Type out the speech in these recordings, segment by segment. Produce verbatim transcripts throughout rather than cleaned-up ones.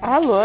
Alô?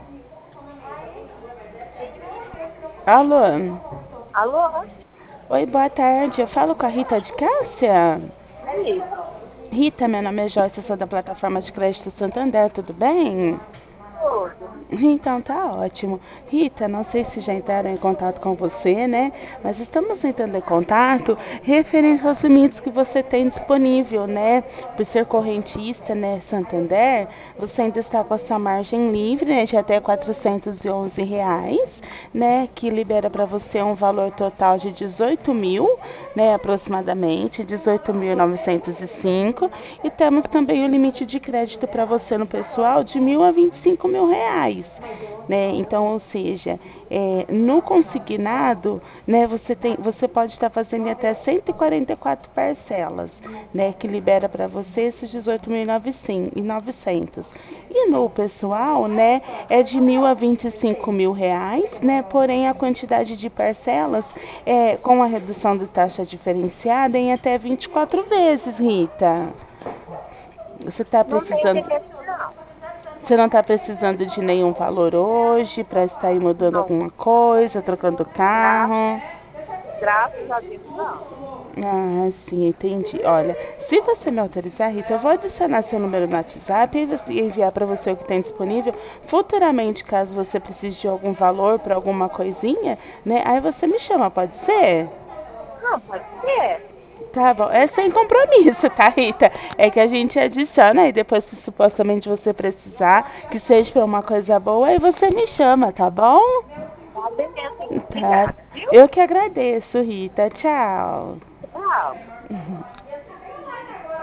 Alô? Alô? Oi, boa tarde. Eu falo com a Rita de Cássia? Isso. Rita, meu nome é Joyce, eu sou da plataforma de crédito Santander, tudo bem? Tudo. Então tá ótimo. Rita, não sei se já entraram em contato com você, né? Mas estamos entrando em contato referente aos limites que você tem disponível, né? Por ser correntista, né, Santander, você ainda está com a sua margem livre, né, de até quatrocentos e onze reais, né? Que libera para você um valor total de dezoito mil, né, aproximadamente, dezoito mil novecentos e cinco. E temos também o limite de crédito para você no pessoal de mil a vinte e cinco mil reais, né? Então, ou seja, é, no consignado, né, você tem, você pode estar fazendo em até cento e quarenta e quatro parcelas, né, que libera para você esses dezoito mil e novecentos. E no pessoal, né, é de mil a vinte e cinco mil reais, né? Porém, a quantidade de parcelas é com a redução de taxa diferenciada em até vinte e quatro vezes, Rita. Você está Não tem precisando, interesse, não. você não está precisando de nenhum valor hoje para estar aí mudando Não. alguma coisa, trocando Gra carro? Graças a Deus, não. Ah, sim, entendi. Olha, se você me autorizar, Rita, eu vou adicionar seu número no WhatsApp e você- e enviar para você o que tem disponível. Futuramente, caso você precise de algum valor para alguma coisinha, né? Aí você me chama, pode ser? Não, pode ser. Tá bom, é sem compromisso, tá, Rita? É que a gente adiciona e depois, se supostamente você precisar, que seja pra uma coisa boa, aí você me chama, tá bom? Tá, beleza, então. Tá. Obrigada, viu? Eu que agradeço, Rita. Tchau. Tchau.